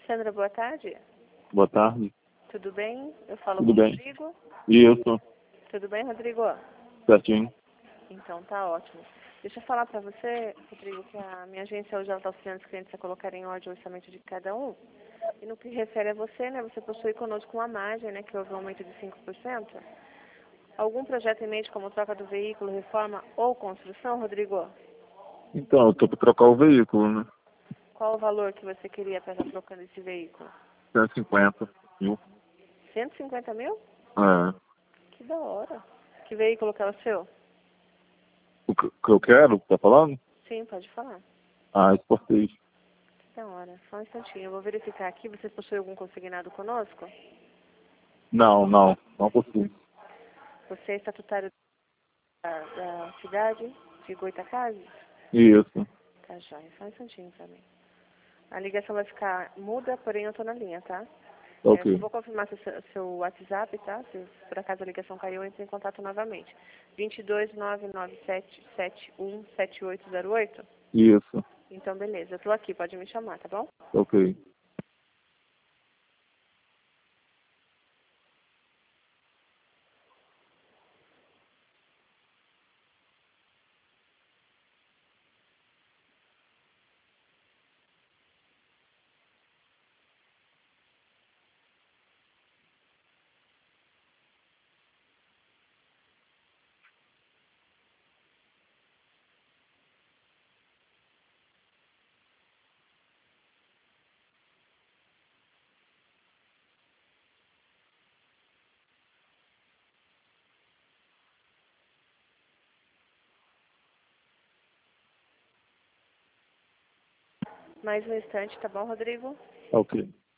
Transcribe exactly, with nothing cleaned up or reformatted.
Sandra, boa tarde. Boa tarde. Tudo bem? Eu falo Tudo com o bem. Rodrigo. Isso, Tudo bem, Rodrigo? certinho. Então tá ótimo. Deixa eu falar pra você, Rodrigo, que a minha agência hoje está auxiliando os clientes a colocarem em ordem o orçamento de cada um. E no que refere a você, né, você possui conosco uma margem, né, que houve um aumento de cinco por cento. Algum projeto em mente como troca do veículo, reforma ou construção, Rodrigo? Então, eu tô para trocar o veículo, né? Qual o valor que você queria para estar trocando esse veículo? cento e cinquenta mil. cento e cinquenta mil? É. Que da hora. Que veículo que é o seu? O que que eu quero, tá falando? Sim, pode falar. Ah, Sportage. Que da hora. Só um instantinho. Eu vou verificar aqui. Você possui algum consignado conosco? Não, não, não consigo. Você é estatutário da, da cidade de Goitacazes? Isso, Tá, joia. Só um instantinho pra mim. A ligação vai ficar muda, porém eu tô na linha, tá? É, só ok. vou confirmar seu, seu WhatsApp, tá? Se por acaso a ligação caiu, eu entro em contato novamente. dois dois nove nove sete sete um sete oito zero oito? Isso, Então, beleza. Eu tô aqui, pode me chamar, tá bom? ok. Mais um instante, tá bom, Rodrigo? Ok.